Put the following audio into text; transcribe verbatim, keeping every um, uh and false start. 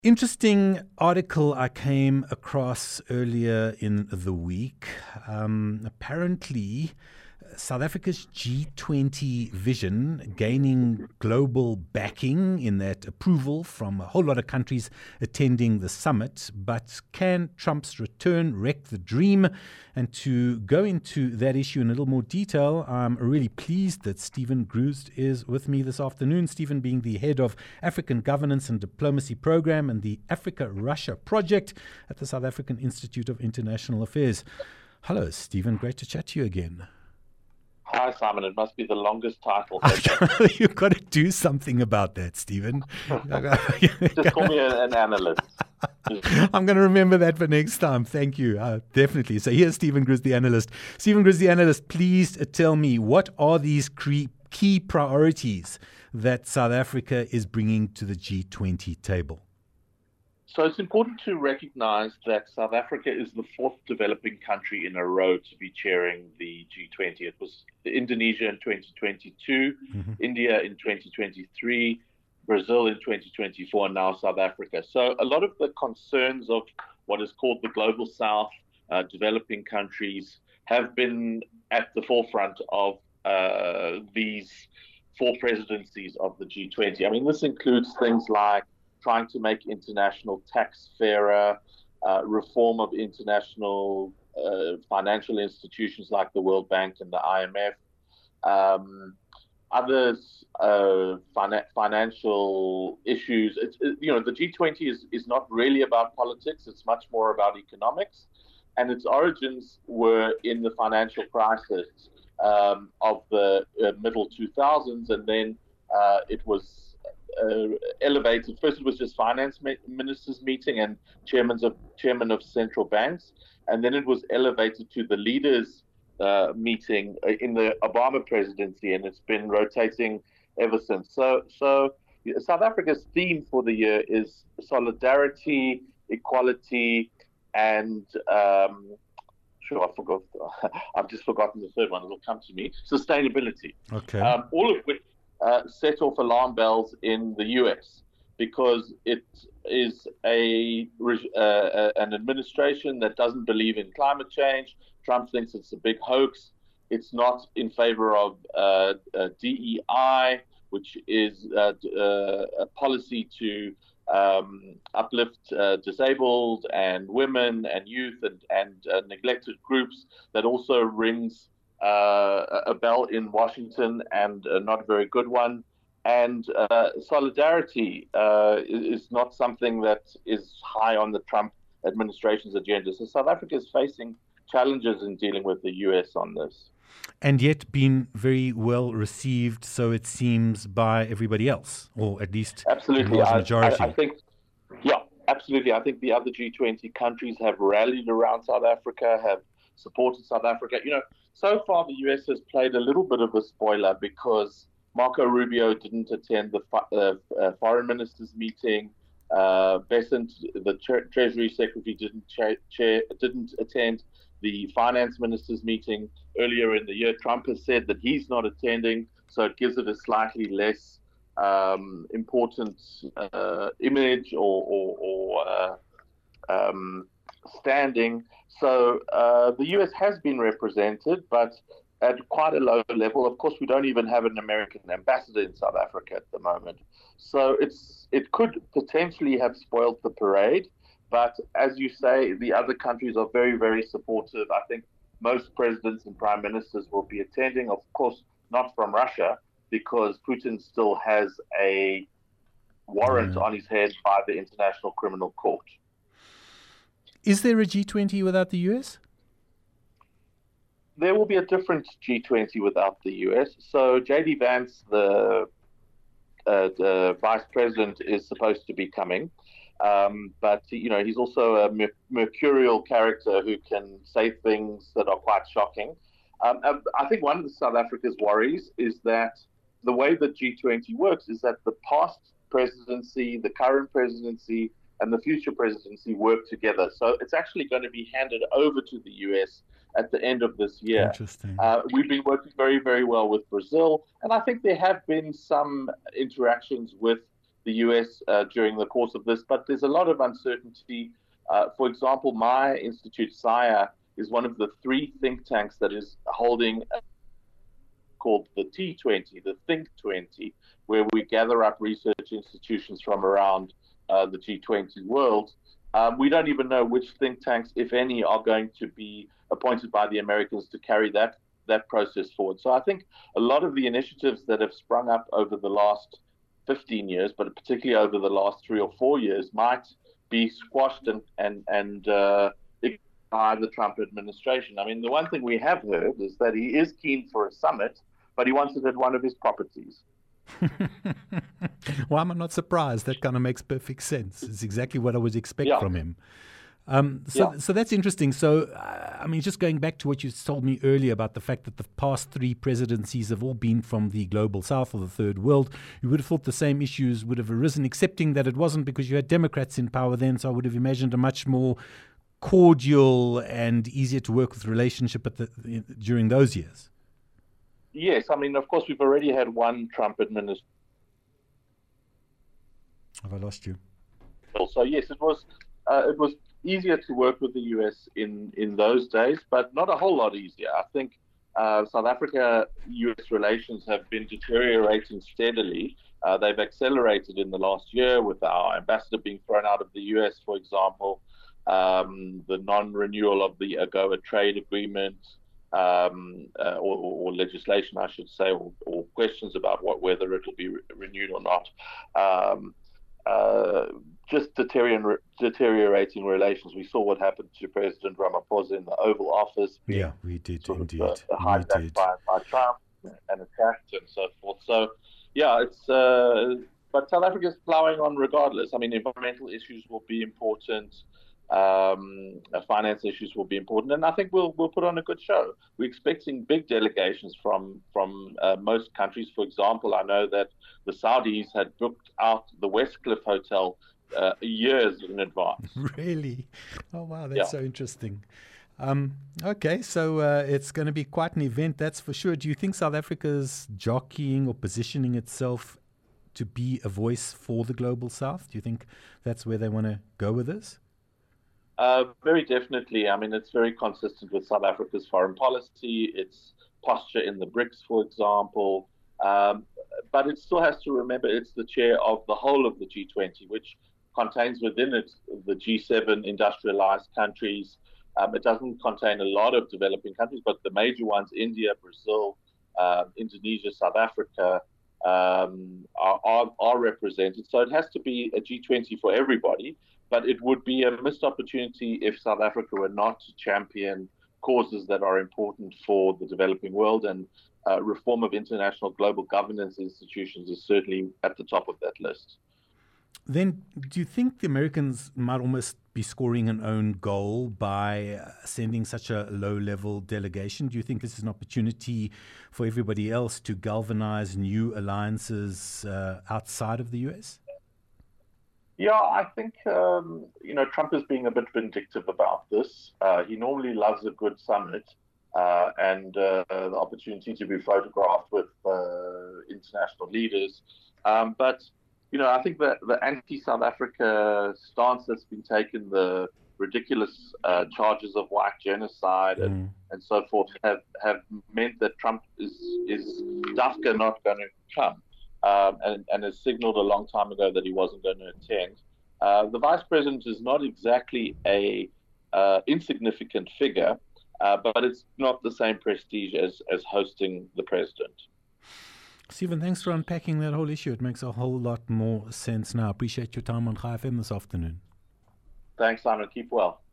Interesting article I came across earlier in the week. Um, apparently, South Africa's G twenty vision gaining global backing in that approval from a whole lot of countries attending the summit. But can Trump's return wreck the dream? And to go into that issue in a little more detail, I'm really pleased that Stephen Groost is with me this afternoon. Stephen being the head of African Governance and Diplomacy Program and the Africa-Russia Project at the South African Institute of International Affairs. Hello, Stephen. Great to chat to you again. Hi, Simon. It must be the longest title. You've got to do something about that, Stephen. Just call me an analyst. I'm going to remember that for next time. Thank you. Uh, definitely. So here's Stephen Groost, the analyst. Stephen Groost, the analyst, please tell me, what are these key priorities that South Africa is bringing to the G twenty table? So it's important to recognize that South Africa is the fourth developing country in a row to be chairing the G twenty. It was Indonesia in twenty twenty-two, mm-hmm. India in twenty twenty-three, Brazil in twenty twenty-four, and now South Africa. So a lot of the concerns of what is called the Global South, uh, developing countries, have been at the forefront of uh, these four presidencies of the G twenty. I mean, this includes things like trying to make international tax fairer, uh, reform of international uh, financial institutions like the World Bank and the I M F, um, others uh, fin- financial issues. It's, it, you know, the G twenty is, is not really about politics. It's much more about economics. And its origins were in the financial crisis um, of the uh, middle two thousands, and then uh, it was Uh, elevated. First, it was just finance ministers meeting and chairmen of chairman of central banks, and then it was elevated to the leaders uh, meeting in the Obama presidency, and it's been rotating ever since. So, so South Africa's theme for the year is solidarity, equality, and um, sure, I forgot. I've just forgotten the third one. It'll come to me. Sustainability. Okay. Um, all of which Uh, set off alarm bells in the U S because it is a uh, an administration that doesn't believe in climate change. Trump thinks it's a big hoax. It's not in favor of uh, uh, D E I, which is uh, uh, a policy to um, uplift uh, disabled and women and youth and, and uh, neglected groups. That also rings Uh, a bell in Washington, and uh, not a very good one. And uh, solidarity uh, is not something that is high on the Trump administration's agenda. So South Africa is facing challenges in dealing with the U S on this. And yet been very well received, so it seems, by everybody else, or at least absolutely. the majority. I, I, I think, yeah, absolutely. I think the other G twenty countries have rallied around South Africa, have supported South Africa. You know, so far the U S has played a little bit of a spoiler because Marco Rubio didn't attend the uh, uh, foreign ministers meeting. Uh, Bessent, the tre- Treasury Secretary, didn't cha- chair, didn't attend the finance ministers meeting earlier in the year. Trump has said that he's not attending, so it gives it a slightly less um, important uh, image or, or, or uh, um, standing. So uh, the U S has been represented, but at quite a low level. Of course, we don't even have an American ambassador in South Africa at the moment. So it's it could potentially have spoiled the parade. But as you say, the other countries are very, very supportive. I think most presidents and prime ministers will be attending, of course, not from Russia, because Putin still has a warrant mm. on his head by the International Criminal Court. Is there a G twenty without the U S? There will be a different G twenty without the U S. So J D Vance, the, uh, the vice president, is supposed to be coming. Um, but, you know, he's also a mer- mercurial character who can say things that are quite shocking. Um, I think one of the South Africa's worries is that the way that G twenty works is that the past presidency, the current presidency, and the future presidency work together. So it's actually going to be handed over to the U S at the end of this year. Interesting. Uh, we've been working very, very well with Brazil, and I think there have been some interactions with the U S uh, during the course of this, but there's a lot of uncertainty. Uh, for example, my institute, S I A, is one of the three think tanks that is holding a, called the T twenty, the Think twenty, where we gather up research institutions from around uh, the G twenty world. Um, we don't even know which think tanks, if any, are going to be appointed by the Americans to carry that that process forward. So I think a lot of the initiatives that have sprung up over the last fifteen years, but particularly over the last three or four years, might be squashed and and and uh, by the Trump administration. I mean, the one thing we have heard is that he is keen for a summit, but he wants it at one of his properties. Well, I'm not surprised. That kind of makes perfect sense. It's exactly what I would expect yeah. from him. Um, so, yeah. so that's interesting. So, uh, I mean, just going back to what you told me earlier about the fact that the past three presidencies have all been from the global south or the third world, you would have thought the same issues would have arisen, accepting that it wasn't because you had Democrats in power then. So I would have imagined a much more cordial and easier to work with relationship at the, during those years. Yes, I mean, of course, we've already had one Trump administration. Have I lost you? So yes, it was uh, it was easier to work with the U S in, in those days, but not a whole lot easier. I think uh, South Africa-U S relations have been deteriorating steadily. Uh, they've accelerated in the last year with our ambassador being thrown out of the U S, for example, um, the non-renewal of the AGOA trade agreement, um, uh, or, or legislation, I should say, or, or questions about what whether it will be re- renewed or not. Um, uh, just deteriorating, deteriorating relations. We saw what happened to President Ramaphosa in the Oval Office. Yeah, we did indeed. Of, uh, hijacked by, by Trump and attacked and so forth. So, yeah, it's. Uh, but South Africa is plowing on regardless. I mean, environmental issues will be important. Um, uh, finance issues will be important, and I think we'll we'll put on a good show. We're expecting big delegations from from uh, most countries. For example, I know that the Saudis had booked out the Westcliff Hotel uh, years in advance. Really? Oh wow, that's yeah. so interesting. Um, okay, so uh, it's going to be quite an event, that's for sure. Do you think South Africa's jockeying or positioning itself to be a voice for the global South? Do you think that's where they want to go with this? Uh, very definitely. I mean, it's very consistent with South Africa's foreign policy, its posture in the BRICS, for example. Um, but it still has to remember it's the chair of the whole of the G twenty, which contains within it the G seven industrialized countries. Um, it doesn't contain a lot of developing countries, but the major ones, India, Brazil, uh, Indonesia, South Africa, um, are, are, are represented. So it has to be a G twenty for everybody. But it would be a missed opportunity if South Africa were not to champion causes that are important for the developing world, and uh, reform of international global governance institutions is certainly at the top of that list. Then do you think the Americans might almost be scoring an own goal by sending such a low-level delegation? Do you think this is an opportunity for everybody else to galvanize new alliances uh, outside of the U S? Yeah, I think, um, you know, Trump is being a bit vindictive about this. Uh, he normally loves a good summit uh, and uh, the opportunity to be photographed with uh, international leaders. Um, but, you know, I think that the anti-South Africa stance that's been taken, the ridiculous uh, charges of white genocide mm. and, and so forth, have, have meant that Trump is, is Dafka not going to come. Um, and, and has signaled a long time ago that he wasn't going to attend. Uh, the vice president is not exactly a uh, insignificant figure, uh, but it's not the same prestige as, as hosting the president. Stephen, thanks for unpacking that whole issue. It makes a whole lot more sense now. Appreciate your time on Chai F M this afternoon. Thanks, Simon. Keep well.